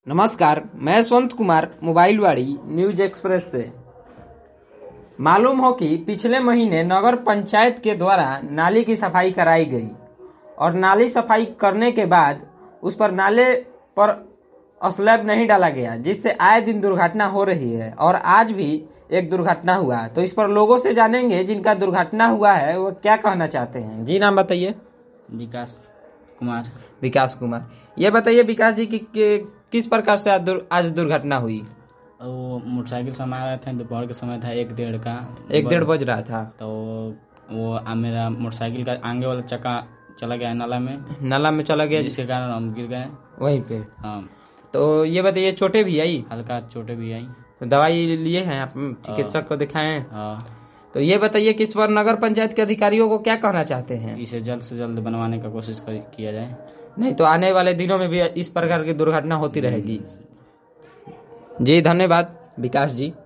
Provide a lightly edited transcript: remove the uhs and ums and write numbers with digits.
नमस्कार, मैं यशवंत कुमार मोबाइलवाड़ी न्यूज एक्सप्रेस से। मालूम हो कि पिछले महीने नगर पंचायत के द्वारा नाली की सफाई कराई गई और नाली सफाई करने के बाद उस पर नाले पर स्लैब नहीं डाला गया, जिससे आए दिन दुर्घटना हो रही है और आज भी एक दुर्घटना हुआ। तो इस पर लोगों से जानेंगे जिनका दुर्घटना हुआ है वो क्या कहना चाहते हैं। जी नाम बताइए। विकास कुमार। विकास कुमार, ये बताइए विकास जी कि किस प्रकार से आज दुर्घटना हुई। वो मोटरसाइकिल से आ रहे थे, दोपहर के समय था, 1:30 का, 1:30 बज रहा था। तो वो मेरा मोटरसाइकिल का आगे वाला चक्का चला गया नाला में चला गया, जिसके कारण हम गिर गए वहीं पे। हाँ। तो ये बताइए, चोटें भी आई? हल्का चोटें भी आई। तो दवाई लिए हैं आप? चिकित्सक को दिखाए हैं? हाँ। तो ये बताइए कि इस पर नगर पंचायत के अधिकारियों को क्या कहना चाहते हैं? इसे जल्द से जल्द बनवाने का कोशिश किया जाए, नहीं तो आने वाले दिनों में भी इस प्रकार की दुर्घटना होती रहेगी। जी धन्यवाद विकास जी।